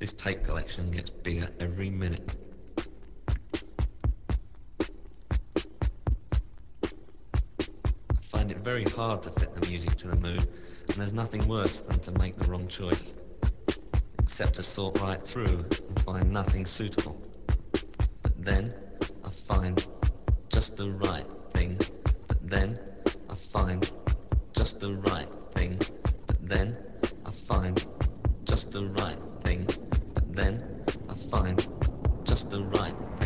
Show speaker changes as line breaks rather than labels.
This tape collection gets bigger every minute. I find it very hard to fit the music to the mood, and there's nothing worse than to make the wrong choice, except to sort right through and find nothing suitable. But then I find just the right thing. But then I find just the right thing. But then I find just the right thing. But then I find just the right